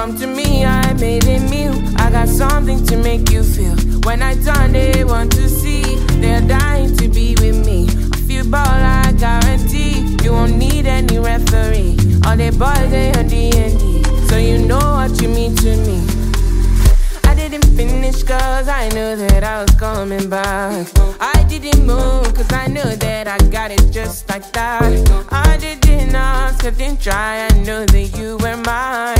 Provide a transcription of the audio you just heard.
Come to me, I made a meal. I got something to make you feel. When I turn, they want to see. They're dying to be with me. I feel ball, I guarantee. You won't need any referee. All the boys, they on D&D. So you know what you mean to me. I didn't finish cause I knew that I was coming back. I didn't move cause I knew that I got it just like that. I didn't ask, I didn't try, I knew that you were mine.